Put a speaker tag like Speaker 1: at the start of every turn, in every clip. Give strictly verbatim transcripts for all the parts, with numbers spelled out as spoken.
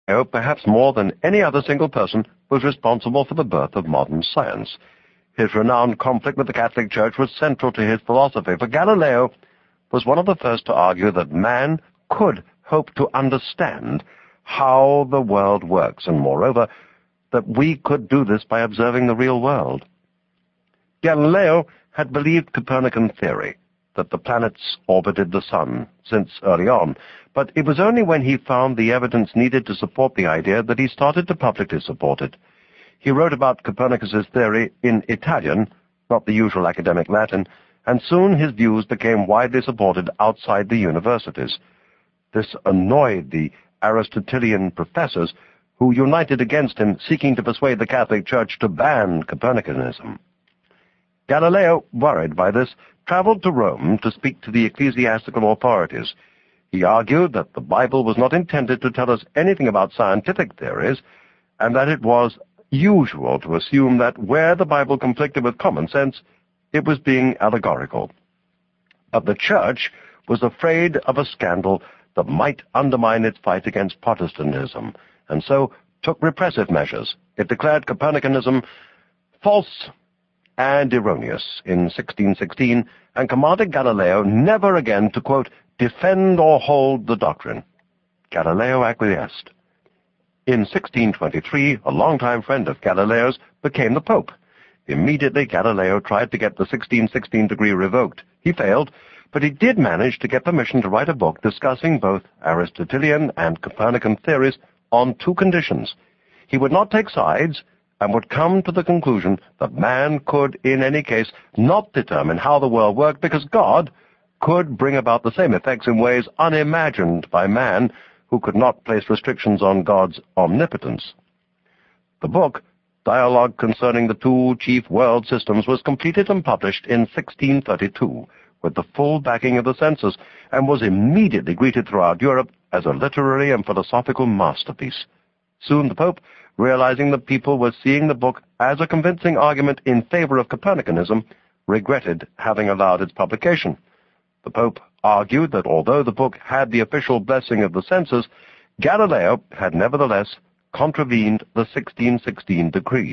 Speaker 1: Galileo, perhaps more than any other single person, was responsible for the birth of modern science. His renowned conflict with the Catholic Church was central to his philosophy, for Galileo was one of the first to argue that man could hope to understand how the world works, and moreover, that we could do this by observing the real world. Galileo had believed Copernican theory, that the planets orbited the sun, since early on, but it was only when he found the evidence needed to support the idea that he started to publicly support it. He wrote about Copernicus's theory in Italian, not the usual academic Latin, and soon his views became widely supported outside the universities. This annoyed the Aristotelian professors, who united against him, seeking to persuade the Catholic Church to ban Copernicanism. Galileo, worried by this, traveled to Rome to speak to the ecclesiastical authorities. He argued that the Bible was not intended to tell us anything about scientific theories, and that it was usual to assume that where the Bible conflicted with common sense, it was being allegorical. But the Church was afraid of a scandal that might undermine its fight against Protestantism, and so took repressive measures. It declared Copernicanism false and erroneous in sixteen sixteen, and commanded Galileo never again to, quote, defend or hold the doctrine. Galileo acquiesced. In sixteen twenty-three, a longtime friend of Galileo's became the Pope. Immediately, Galileo tried to get the sixteen sixteen decree revoked. He failed, but he did manage to get permission to write a book discussing both Aristotelian and Copernican theories on two conditions. He would not take sides, and would come to the conclusion that man could, in any case, not determine how the world worked, because God could bring about the same effects in ways unimagined by man, who could not place restrictions on God's omnipotence. The book, Dialogue Concerning the Two Chief World Systems, was completed and published in sixteen thirty-two, with the full backing of the censors, and was immediately greeted throughout Europe as a literary and philosophical masterpiece. Soon the Pope, realizing that people were seeing the book as a convincing argument in favor of Copernicanism, regretted having allowed its publication. The Pope argued that although the book had the official blessing of the censors, Galileo had nevertheless contravened the sixteen sixteen decree.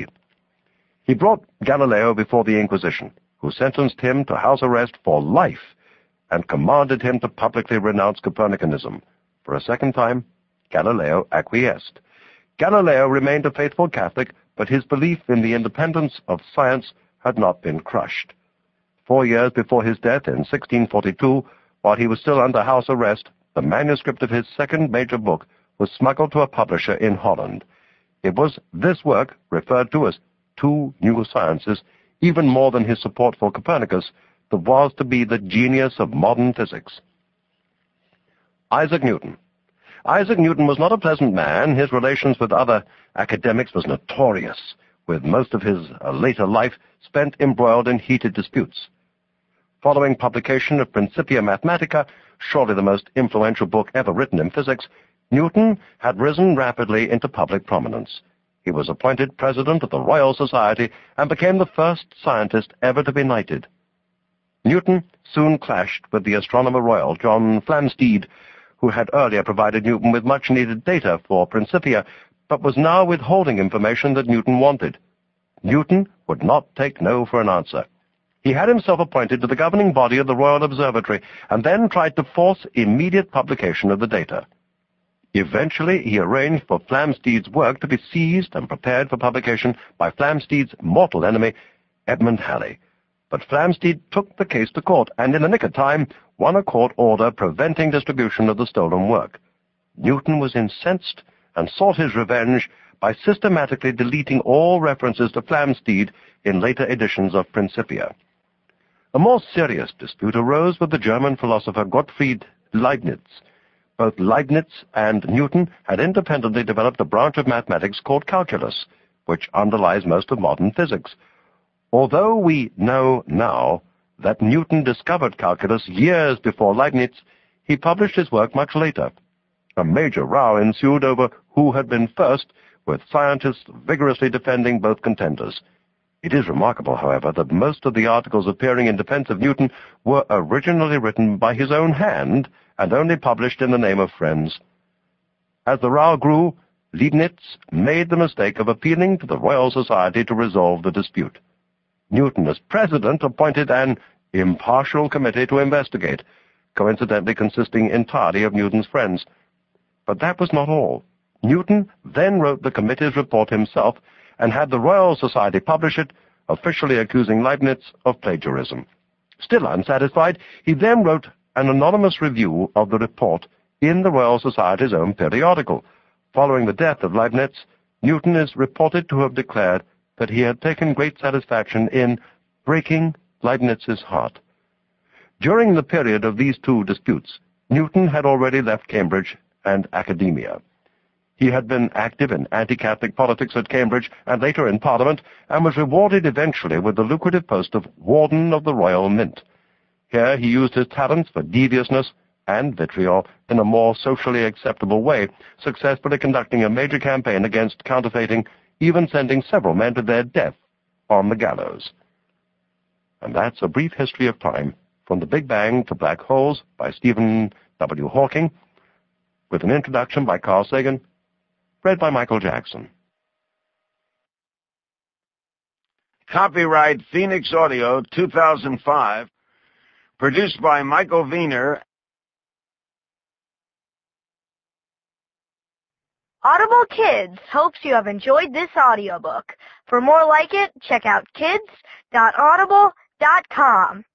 Speaker 1: He brought Galileo before the Inquisition, who sentenced him to house arrest for life and commanded him to publicly renounce Copernicanism. For a second time, Galileo acquiesced. Galileo remained a faithful Catholic, but his belief in the independence of science had not been crushed. Four years before his death in sixteen forty-two, while he was still under house arrest, the manuscript of his second major book was smuggled to a publisher in Holland. It was this work, referred to as Two New Sciences, even more than his support for Copernicus, that was to be the genius of modern physics. Isaac Newton. Isaac Newton was not a pleasant man. His relations with other academics was notorious, with most of his uh, later life spent embroiled in heated disputes. Following publication of Principia Mathematica, surely the most influential book ever written in physics, Newton had risen rapidly into public prominence. He was appointed president of the Royal Society and became the first scientist ever to be knighted. Newton soon clashed with the Astronomer Royal, John Flamsteed, who had earlier provided Newton with much-needed data for Principia, but was now withholding information that Newton wanted. Newton would not take no for an answer. He had himself appointed to the governing body of the Royal Observatory, and then tried to force immediate publication of the data. Eventually, he arranged for Flamsteed's work to be seized and prepared for publication by Flamsteed's mortal enemy, Edmund Halley. But Flamsteed took the case to court, and in the nick of time won a court order preventing distribution of the stolen work. Newton was incensed and sought his revenge by systematically deleting all references to Flamsteed in later editions of Principia. A more serious dispute arose with the German philosopher Gottfried Leibniz. Both Leibniz and Newton had independently developed a branch of mathematics called calculus, which underlies most of modern physics. Although we know now that Newton discovered calculus years before Leibniz, he published his work much later. A major row ensued over who had been first, with scientists vigorously defending both contenders. It is remarkable, however, that most of the articles appearing in defense of Newton were originally written by his own hand and only published in the name of friends. As the row grew, Leibniz made the mistake of appealing to the Royal Society to resolve the dispute. Newton, as president, appointed an impartial committee to investigate, coincidentally consisting entirely of Newton's friends. But that was not all. Newton then wrote the committee's report himself and had the Royal Society publish it, officially accusing Leibniz of plagiarism. Still unsatisfied, he then wrote an anonymous review of the report in the Royal Society's own periodical. Following the death of Leibniz, Newton is reported to have declared that he had taken great satisfaction in breaking Leibniz's heart. During the period of these two disputes, Newton had already left Cambridge and academia. He had been active in anti-Catholic politics at Cambridge and later in Parliament, and was rewarded eventually with the lucrative post of Warden of the Royal Mint. Here he used his talents for deviousness and vitriol in a more socially acceptable way, successfully conducting a major campaign against counterfeiting, even sending several men to their death on the gallows. And that's a brief history of time, from the Big Bang to Black Holes by Stephen W. Hawking, with an introduction by Carl Sagan, read by Michael Jackson.
Speaker 2: Copyright Phoenix Audio two thousand five, produced by Michael Wiener.
Speaker 3: Audible Kids hopes you have enjoyed this audiobook. For more like it, check out kids dot audible dot com.